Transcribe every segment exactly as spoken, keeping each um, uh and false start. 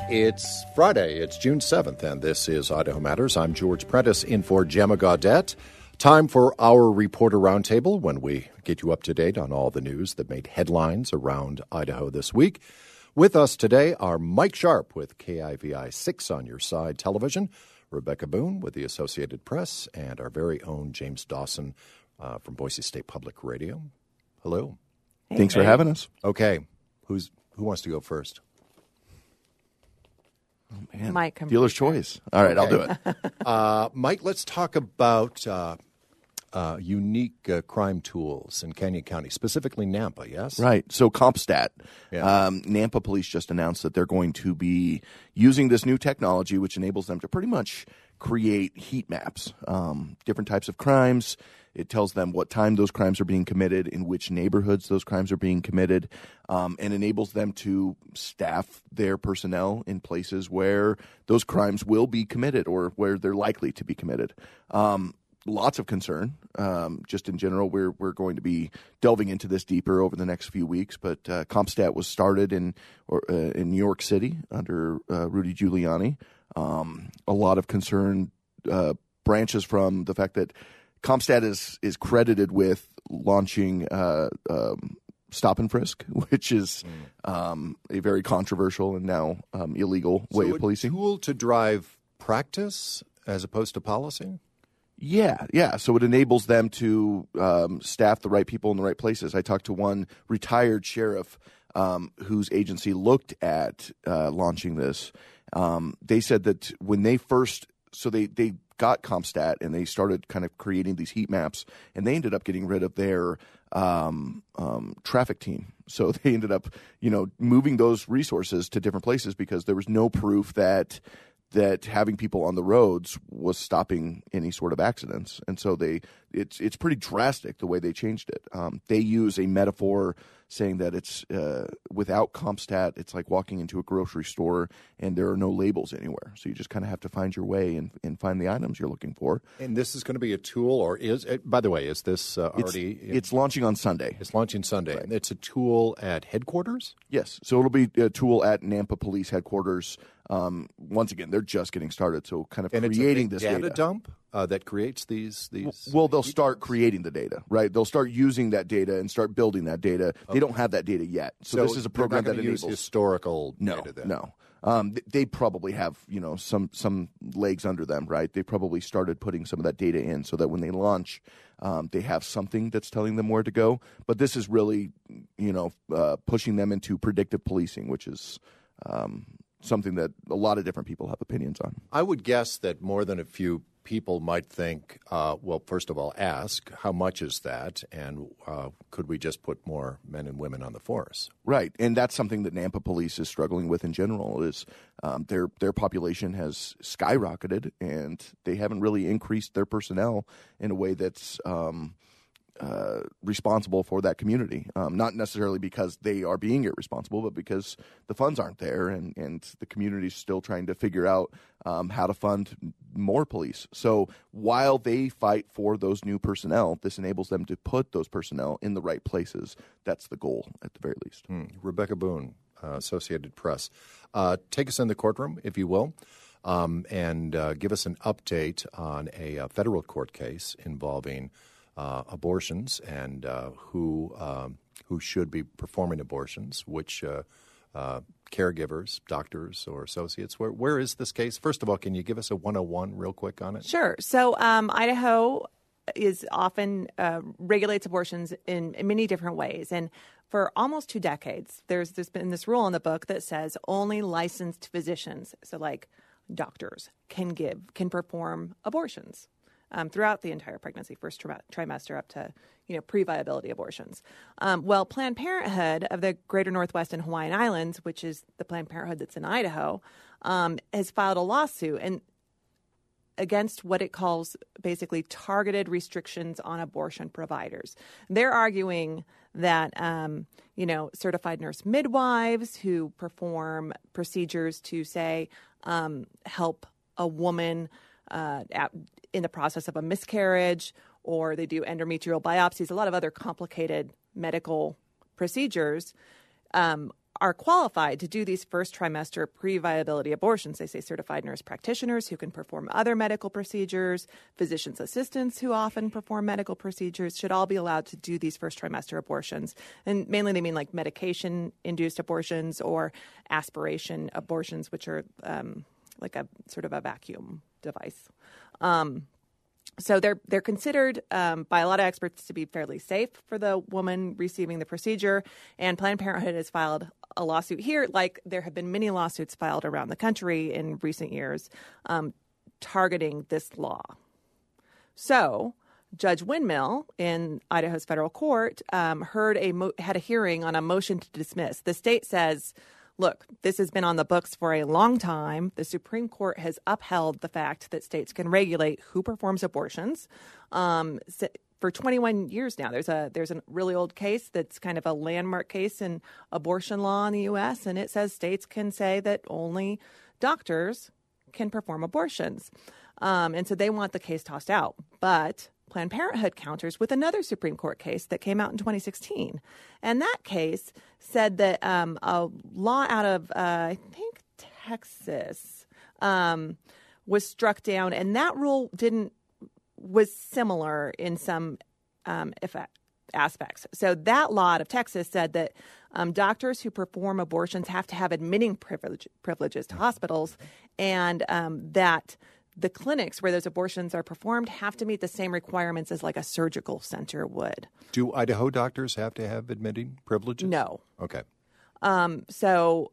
It's Friday, it's June seventh, and this is Idaho Matters. I'm George Prentice in for Gemma Gaudette. Time for our Reporter Roundtable, when we get you up to date on all the news that made headlines around Idaho this week. With us today are Mike Sharp with K I V I six on your side television, Rebecca Boone with the Associated Press, and our very own James Dawson uh, from Boise State Public Radio. Hello. Hey. Thanks for having us. Okay, who's who wants to go first? Oh, man. Mike, dealer's choice. All right, okay. I'll do it. uh, Mike, let's talk about uh, uh, unique uh, crime tools in Canyon County, specifically Nampa, yes? Right. So CompStat, yeah. um, Nampa Police just announced that they're going to be using this new technology, which enables them to pretty much create heat maps, um, different types of crimes. It tells them what time those crimes are being committed, in which neighborhoods those crimes are being committed, um, and enables them to staff their personnel in places where those crimes will be committed or where they're likely to be committed. Um, lots of concern. Um, just in general, we're we're going to be delving into this deeper over the next few weeks. But uh, CompStat was started in or, uh, in New York City under uh, Rudy Giuliani. Um, a lot of concern uh, branches from the fact that CompStat is is credited with launching uh, um, Stop and Frisk, which is mm. um, a very controversial and now um, illegal way so of policing. A tool to drive practice as opposed to policy? Yeah, yeah. So it enables them to um, staff the right people in the right places. I talked to one retired sheriff um, whose agency looked at uh, launching this. Um, they said that when they first, so they they. got CompStat and they started kind of creating these heat maps, and they ended up getting rid of their um, um, traffic team. So they ended up, you know, moving those resources to different places because there was no proof that that having people on the roads was stopping any sort of accidents. And so they it's it's pretty drastic the way they changed it. Um, they use a metaphor saying that it's uh, without CompStat, it's like walking into a grocery store and there are no labels anywhere. So you just kind of have to find your way and, and find the items you're looking for. And this is going to be a tool, or is it, by the way, is this uh, already? It's, it's launching on Sunday. It's launching Sunday. Right. And it's a tool at headquarters? Yes. So it'll be a tool at Nampa Police headquarters. Um, once again, they're just getting started. So kind of and creating it's a this data data. dump uh, that creates these these. Well, they'll start creating the data, right? They'll start using that data and start building that data. Okay. They don't have that data yet, so, so this is a program that enables use historical no, data. Then. No, um, they, they probably have you know some some legs under them, right? They probably started putting some of that data in so that when they launch, um, they have something that's telling them where to go. But this is really, you know, uh, pushing them into predictive policing, which is. Um, something that a lot of different people have opinions on. I would guess that more than a few people might think, uh, well, first of all, ask, how much is that? And uh, could we just put more men and women on the force? Right. And that's something that Nampa Police is struggling with in general is um, their their population has skyrocketed and they haven't really increased their personnel in a way that's um, Uh, responsible for that community. Um, not necessarily because they are being irresponsible, but because the funds aren't there and, and the community is still trying to figure out um, how to fund more police. So while they fight for those new personnel, this enables them to put those personnel in the right places. That's the goal at the very least. Hmm. Rebecca Boone, uh, Associated Press. Uh, take us in the courtroom, if you will, um, and uh, give us an update on a, a federal court case involving Uh, abortions and uh, who um, who should be performing abortions, which uh, uh, caregivers, doctors, or associates. Where where is this case? First of all, can you give us a one oh one real quick on it? Sure. So um, Idaho is often uh, regulates abortions in, in many different ways, and for almost two decades, there's there's been this rule in the book that says only licensed physicians, so like doctors, can give can perform abortions. Um, throughout the entire pregnancy, first tri- trimester up to, you know, pre-viability abortions. Um, well, Planned Parenthood of the Greater Northwest and Hawaiian Islands, which is the Planned Parenthood that's in Idaho, um, has filed a lawsuit and against what it calls basically targeted restrictions on abortion providers. They're arguing that, um, you know, certified nurse midwives who perform procedures to, say, um, help a woman uh, at, in the process of a miscarriage, or they do endometrial biopsies, a lot of other complicated medical procedures, um, are qualified to do these first trimester pre-viability abortions. They say certified nurse practitioners who can perform other medical procedures, physician's assistants who often perform medical procedures should all be allowed to do these first trimester abortions. And mainly they mean like medication-induced abortions or aspiration abortions, which are um, like a sort of a vacuum device. Um, So they're they're considered um, by a lot of experts to be fairly safe for the woman receiving the procedure. And Planned Parenthood has filed a lawsuit here, like there have been many lawsuits filed around the country in recent years um, targeting this law. So Judge Windmill in Idaho's federal court um, heard a mo- had a hearing on a motion to dismiss. The state says, look, this has been on the books for a long time. The Supreme Court has upheld the fact that states can regulate who performs abortions um, for twenty-one years now. There's a there's a really old case that's kind of a landmark case in abortion law in the U S, and it says states can say that only doctors can perform abortions. Um, and so they want the case tossed out. But Planned Parenthood counters with another Supreme Court case that came out in twenty sixteen. And that case said that um, a law out of, uh, I think, Texas um, was struck down. And that rule didn't was similar in some um, effect, aspects. So that law out of Texas said that um, doctors who perform abortions have to have admitting privilege, privileges to hospitals, and um, that the clinics where those abortions are performed have to meet the same requirements as like a surgical center would. Do Idaho doctors have to have admitting privileges? No. Okay. Um, so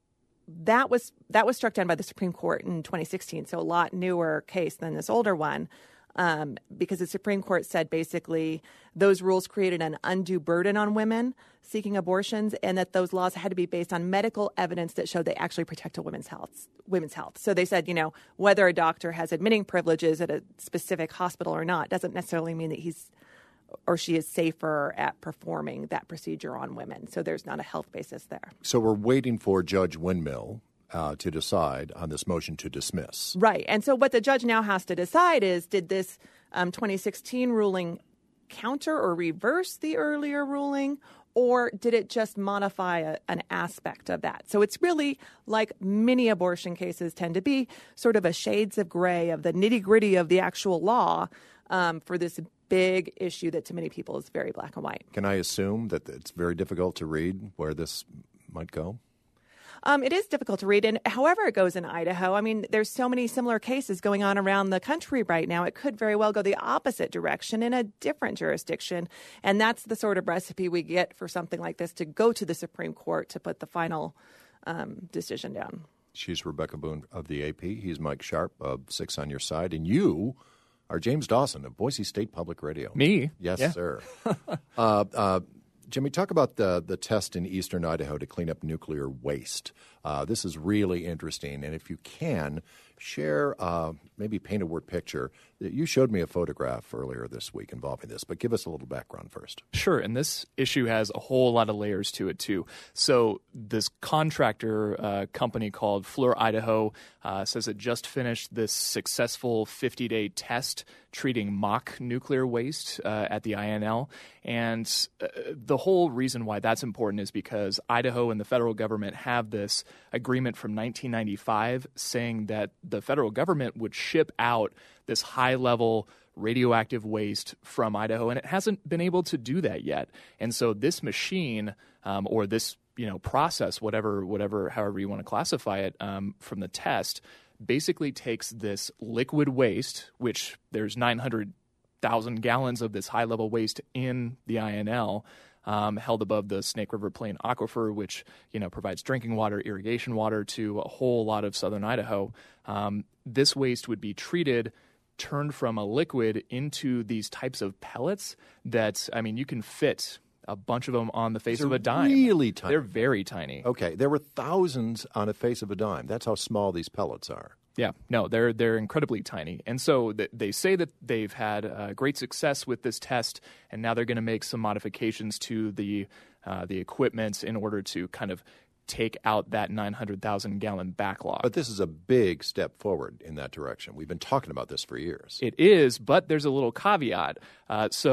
that was that was struck down by the Supreme Court in twenty sixteen, so a lot newer case than this older one. Um, because the Supreme Court said basically those rules created an undue burden on women seeking abortions, and that those laws had to be based on medical evidence that showed they actually protect a women's health. Women's health. So they said, you know, whether a doctor has admitting privileges at a specific hospital or not doesn't necessarily mean that he's or she is safer at performing that procedure on women. So there's not a health basis there. So we're waiting for Judge Windmill Uh, to decide on this motion to dismiss. Right. And so what the judge now has to decide is, did this um, twenty sixteen ruling counter or reverse the earlier ruling, or did it just modify a, an aspect of that? So it's really, like many abortion cases tend to be, sort of a shades of gray of the nitty-gritty of the actual law um, for this big issue that to many people is very black and white. Can I assume that it's very difficult to read where this might go? Um, it is difficult to read, and however it goes in Idaho, I mean, there's so many similar cases going on around the country right now. It could very well go the opposite direction in a different jurisdiction, and that's the sort of recipe we get for something like this to go to the Supreme Court to put the final um, decision down. She's Rebecca Boone of the A P. He's Mike Sharp of Six on Your Side, and you are James Dawson of Boise State Public Radio. Me? Yes, yeah. sir. uh, uh, Jimmy, talk about the the test in eastern Idaho to clean up nuclear waste. Uh, this is really interesting, and if you can, share, uh, maybe paint a word picture. You showed me a photograph earlier this week involving this, but give us a little background first. Sure, and this issue has a whole lot of layers to it, too. So this contractor uh, company called Fluor Idaho uh, says it just finished this successful fifty-day test treating mock nuclear waste uh, at the I N L. And uh, the whole reason why that's important is because Idaho and the federal government have this agreement from nineteen ninety-five saying that the federal government would ship out this high-level radioactive waste from Idaho, and it hasn't been able to do that yet. And so this machine um, or this you know process, whatever, whatever, however you want to classify it, um, from the test, basically takes this liquid waste, which there's nine hundred thousand gallons of this high-level waste in the I N L, um, held above the Snake River Plain Aquifer, which you know provides drinking water, irrigation water to a whole lot of southern Idaho. Um, this waste would be treated, turned from a liquid into these types of pellets that, I mean, you can fit a bunch of them on the face They're of a dime. Really tiny. They're very tiny. Okay, there were thousands on a face of a dime. That's how small these pellets are. Yeah, no, they're they're incredibly tiny. And so th- they say that they've had uh, great success with this test, and now they're going to make some modifications to the uh, the equipment in order to kind of take out that nine hundred thousand gallon backlog. But this is a big step forward in that direction. We've been talking about this for years. It is, but there's a little caveat. Uh, so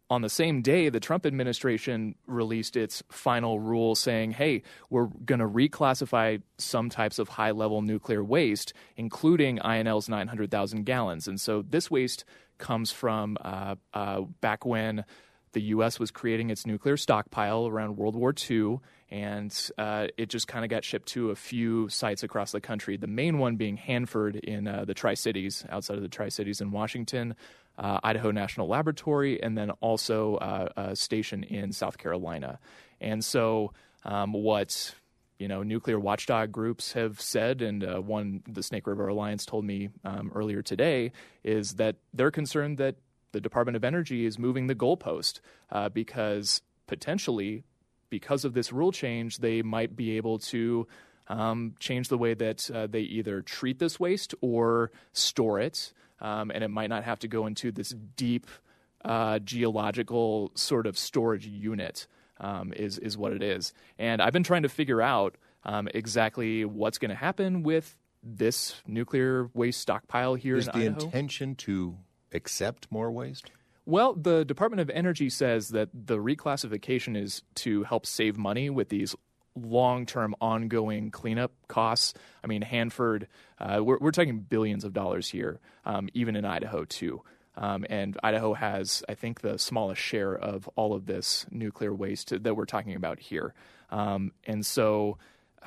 on the same day, the Trump administration released its final rule saying, hey, we're going to reclassify some types of high-level nuclear waste, including I N L's nine hundred thousand gallons. And so this waste comes from uh, uh, back when the U S was creating its nuclear stockpile around World War Two, and uh, it just kind of got shipped to a few sites across the country, the main one being Hanford in uh, the Tri-Cities, outside of the Tri-Cities in Washington, Uh, Idaho National Laboratory, and then also uh, a station in South Carolina. And so um, what you know nuclear watchdog groups have said, and uh, one, the Snake River Alliance, told me um, earlier today, is that they're concerned that the Department of Energy is moving the goalpost uh, because potentially, because of this rule change, they might be able to um, change the way that uh, they either treat this waste or store it. Um, and it might not have to go into this deep uh, geological sort of storage unit um, is is what it is. And I've been trying to figure out um, exactly what's going to happen with this nuclear waste stockpile here is in the Idaho. intention to accept more waste? Well, the Department of Energy says that the reclassification is to help save money with these long-term ongoing cleanup costs. I mean, Hanford, uh, we're, we're talking billions of dollars here, um, even in Idaho too. Um, and Idaho has, I think, the smallest share of all of this nuclear waste that we're talking about here. Um, and so,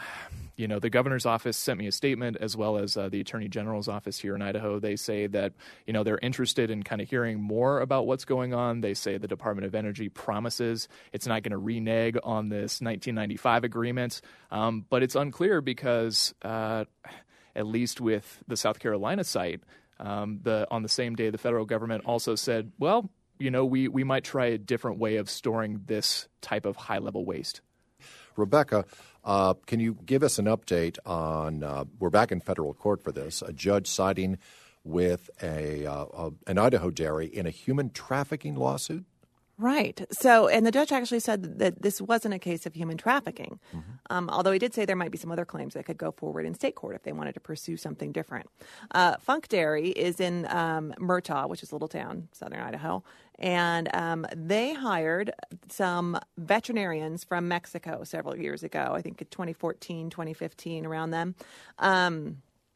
you know, the governor's office sent me a statement, as well as uh, the attorney general's office here in Idaho. They say that, you know, they're interested in kind of hearing more about what's going on. They say the Department of Energy promises it's not going to renege on this nineteen ninety-five agreement. Um, but it's unclear because, uh, at least with the South Carolina site, um, the on the same day, the federal government also said, well, you know, we, we might try a different way of storing this type of high-level waste. Rebecca, uh, can you give us an update on, uh, we're back in federal court for this, a judge siding with a, uh, a an Idaho dairy in a human trafficking lawsuit? Right. So, and the judge actually said that this wasn't a case of human trafficking, mm-hmm. um, although he did say there might be some other claims that could go forward in state court if they wanted to pursue something different. Uh, Funk Dairy is in um, Murtaugh, which is a little town, southern Idaho, and um, they hired some veterinarians from Mexico several years ago, I think in twenty fourteen, twenty fifteen, around them. Um,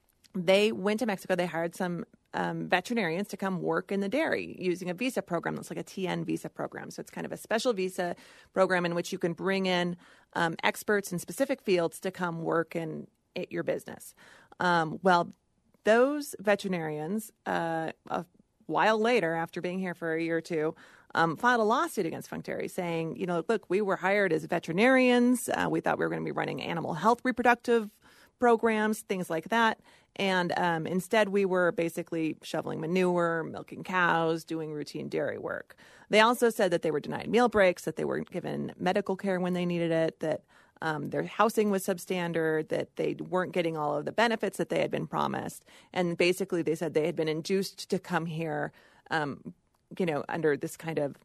they went to Mexico. They hired some Um, veterinarians to come work in the dairy using a visa program that's like a T N visa program. So it's kind of a special visa program in which you can bring in um, experts in specific fields to come work in at your business. Um, well, those veterinarians, uh, a while later, after being here for a year or two, um, filed a lawsuit against Funk Dairy saying, you know, look, we were hired as veterinarians. Uh, we thought we were going to be running animal health reproductive programs, things like that. And um, instead, we were basically shoveling manure, milking cows, doing routine dairy work. They also said that they were denied meal breaks, that they weren't given medical care when they needed it, that um, their housing was substandard, that they weren't getting all of the benefits that they had been promised. And basically, they said they had been induced to come here, um, you know, under this kind of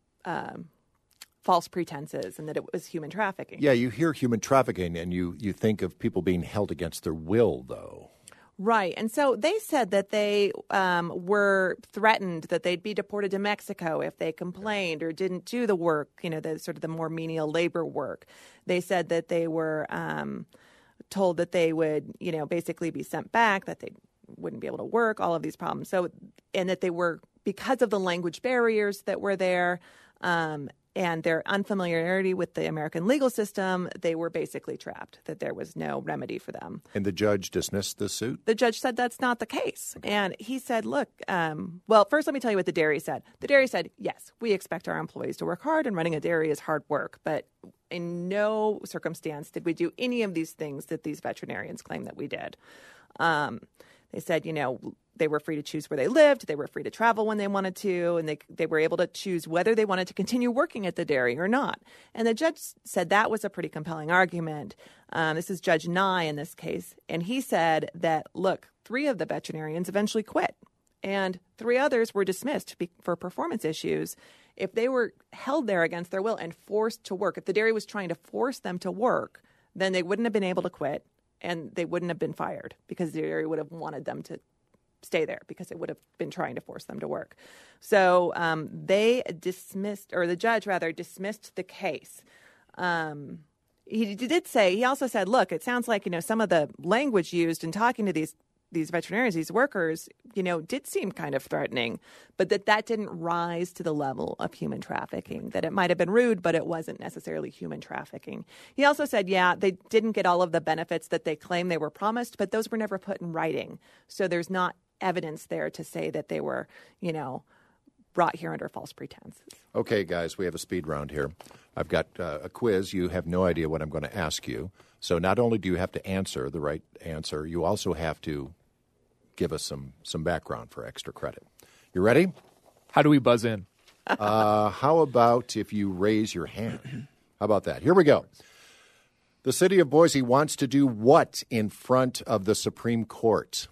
um, false pretenses, and that it was human trafficking. Yeah, you hear human trafficking, and you, you think of people being held against their will, though. Right. And so they said that they um, were threatened that they'd be deported to Mexico if they complained or didn't do the work, you know, the sort of the more menial labor work. They said that they were um, told that they would, you know, basically be sent back, that they wouldn't be able to work, all of these problems. So, and that they were, because of the language barriers that were there, um, and their unfamiliarity with the American legal system, they were basically trapped, that there was no remedy for them. And the judge dismissed the suit? The judge said that's not the case. And he said, look, um, well, first let me tell you what the dairy said. The dairy said, yes, we expect our employees to work hard, and running a dairy is hard work. But in no circumstance did we do any of these things that these veterinarians claim that we did. Um, they said, you know, they were free to choose where they lived. They were free to travel when they wanted to, and they they were able to choose whether they wanted to continue working at the dairy or not. And the judge said that was a pretty compelling argument. Um, this is Judge Nye in this case, and he said that, look, three of the veterinarians eventually quit, and three others were dismissed be- for performance issues. If they were held there against their will and forced to work, if the dairy was trying to force them to work, then they wouldn't have been able to quit, and they wouldn't have been fired because the dairy would have wanted them to stay there because it would have been trying to force them to work. So um, they dismissed, or the judge rather, dismissed the case. Um, he did say, he also said, look, it sounds like, you know, some of the language used in talking to these these veterinarians, these workers, you know, did seem kind of threatening, but that that didn't rise to the level of human trafficking, that it might have been rude, but it wasn't necessarily human trafficking. He also said, yeah, they didn't get all of the benefits that they claim they were promised, but those were never put in writing. So there's not evidence there to say that they were, you know, brought here under false pretenses. Okay, guys, we have a speed round here. I've got uh, a quiz. You have no idea what I'm going to ask you. So not only do you have to answer the right answer, you also have to give us some, some background for extra credit. You ready? How do we buzz in? Uh, how about if you raise your hand? How about that? Here we go. The city of Boise wants to do what in front of the Supreme Court?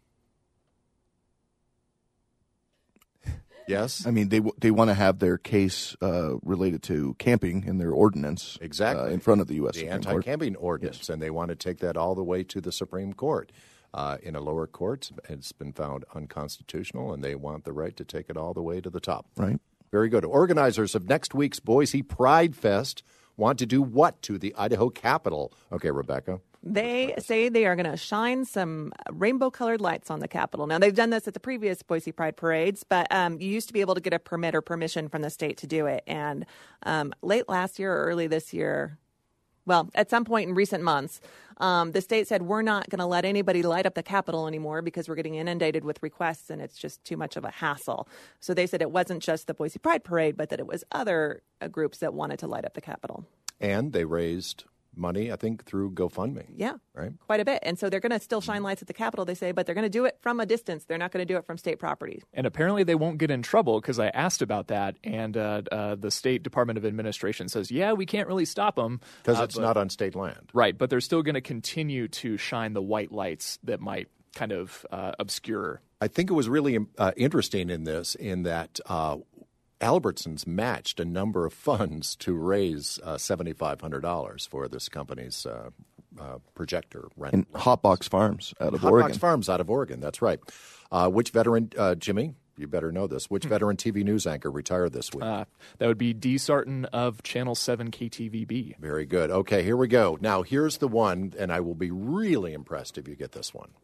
Yes? I mean, they they want to have their case uh, related to camping in their ordinance Exactly. uh, in front of the U S The Supreme Court. anti-camping ordinance, Yes. and they want to take that all the way to the Supreme Court. Uh, in a lower court, it's been found unconstitutional, and they want the right to take it all the way to the top. Right. Very good. Organizers of next week's Boise Pride Fest want to do what to the Idaho Capitol? Okay, Rebecca. They say they are going to shine some rainbow-colored lights on the Capitol. Now, they've done this at the previous Boise Pride parades, but um, you used to be able to get a permit or permission from the state to do it. And um, late last year or early this year, well, at some point in recent months, um, the state said, we're not going to let anybody light up the Capitol anymore because we're getting inundated with requests and it's just too much of a hassle. So they said it wasn't just the Boise Pride Parade, but that it was other uh, groups that wanted to light up the Capitol. And they raised money, I think, through GoFundMe. Yeah, right? Quite a bit. And so they're going to still shine lights at the Capitol, they say, but they're going to do it from a distance. They're not going to do it from state property. And apparently they won't get in trouble because I asked about that, and uh, uh, the State Department of Administration says, yeah, we can't really stop them. Because uh, it's but, not on state land. Right, but they're still going to continue to shine the white lights that might kind of uh, obscure. I think it was really uh, interesting in this, in that uh, Albertsons matched a number of funds to raise uh, seven thousand five hundred dollars for this company's uh, uh, projector rent. And Hotbox Farms out of Hotbox Oregon. Farms out of Oregon, that's right. Uh, which veteran, uh, Jimmy, you better know this, which veteran T V news anchor retired this week? Uh, that would be Dee Sarton of Channel seven K T V B. Very good. Okay, here we go. Now, here's the one, and I will be really impressed if you get this one.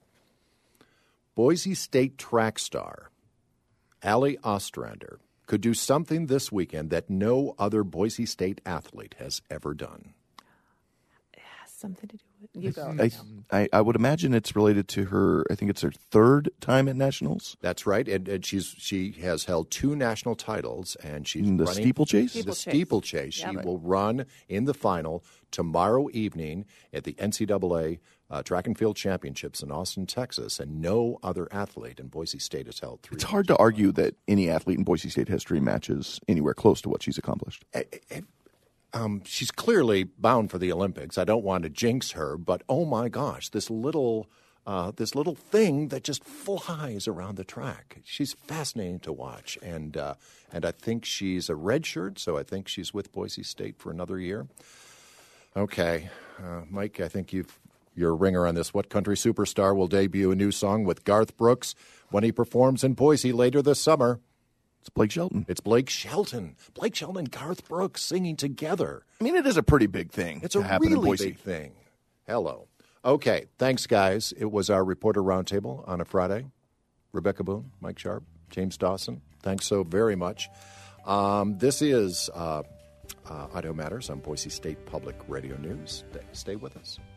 Boise State track star Allie Ostrander could do something this weekend that no other Boise State athlete has ever done. It has something to do with you go. I, I, I would imagine it's related to her, I think it's her third time at Nationals. That's right, and, and she's she has held two national titles, and she's In the running steeplechase? the Steeplechase. steeplechase. She Yeah. will run in the final tomorrow evening at the N C double A uh, Track and Field Championships in Austin, Texas, and no other athlete in Boise State has held three. It's hard to argue that any athlete in Boise State history matches anywhere close to what she's accomplished. Um, she's clearly bound for the Olympics. I don't want to jinx her, but oh my gosh, this little uh, this little thing that just flies around the track. She's fascinating to watch, and uh, and I think she's a redshirt, so I think she's with Boise State for another year. Okay, uh, Mike, I think you've you're a ringer on this. What country superstar will debut a new song with Garth Brooks when he performs in Boise later this summer? It's Blake Shelton. It's Blake Shelton. Blake Shelton and Garth Brooks singing together. I mean, it is a pretty big thing. It's to a happen in really Boise. big thing. Hello. Okay, thanks, guys. It was our Reporter Roundtable on a Friday. Rebecca Boone, Mike Sharp, James Dawson, thanks so very much. Um, this is uh, uh, Idaho Matters on Boise State Public Radio News. Stay with us.